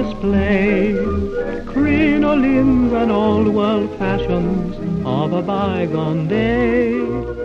display, crinolines and old world fashions of a bygone day.